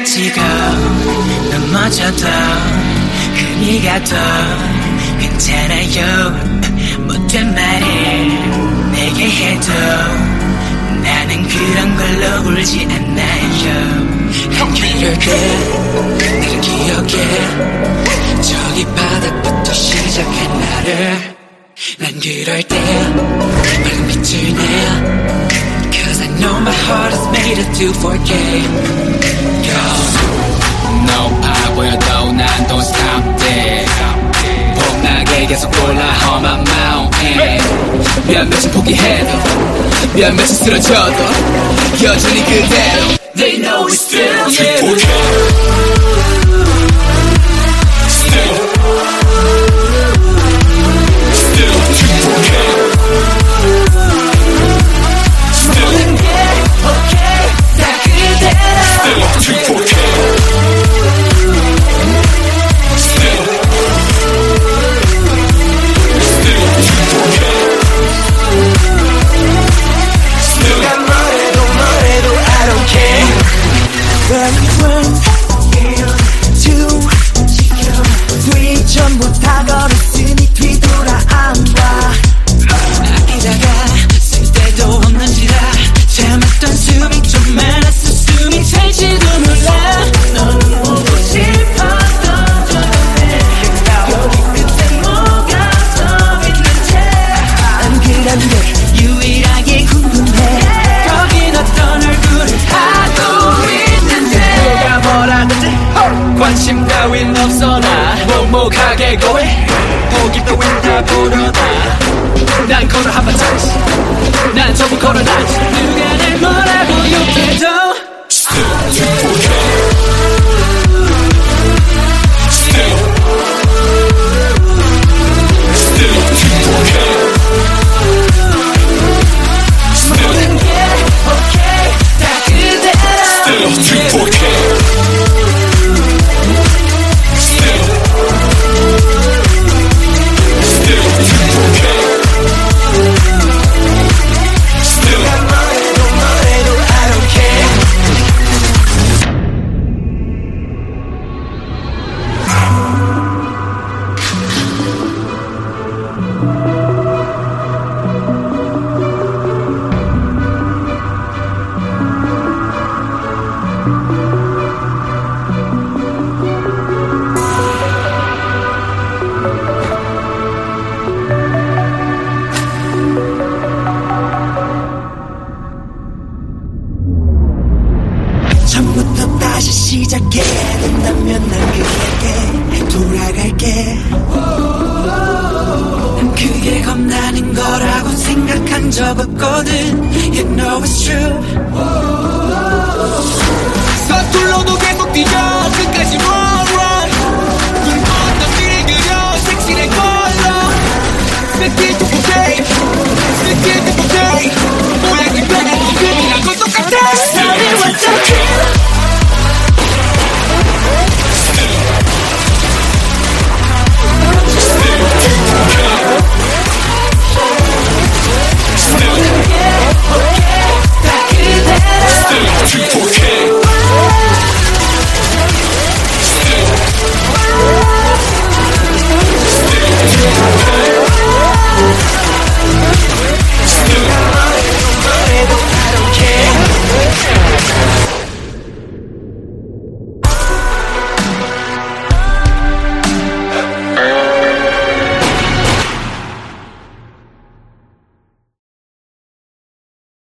다치고 넘어져도 금이가 더 괜찮아요. 못된 말을 내게 해도 나는 그런 걸로 울지 않나요. 한 그럴 때 나를 기억해. 저기 바닥부터 시작한 나를 난 그럴 때 밝은 빛을 내 Cause I know my heart is made to forget. No 바보여도 난 don't stop there. 폭나게 계속 올라 on my mountain. 몇몇은 포기해도 몇몇은 쓰러져도 여전히 그대로 They know we still 전부 다 걸었으니 뒤돌아 안 봐. 아끼다가 쓸데도 없는지라 참았던 숨이 좀 많았어. 숨이 찰지도 몰라. 너는 보고 싶었던 저번에 여기 끝에 뭐가 서 있는지 난 그런데 유일하게 궁금해. 거긴 어떤 얼굴을 하고 있는데 누가 뭐라 그러지? 관심 따윈 없어. 나 묵묵하게 고해. 포기 따윈 다 부르다. 난 걸어 한번 다시 난 전부 걸어다지. 누가 날 뭐라고 욕해도 Still too forget. Still too forget. 모든 게 okay 다 그대로. Still too forget. 처음부터 다시 시작해야 된다면 난 그에게 돌아갈게. 난 그게 겁나는 거라고 생각한 적 없거든. You know it's true.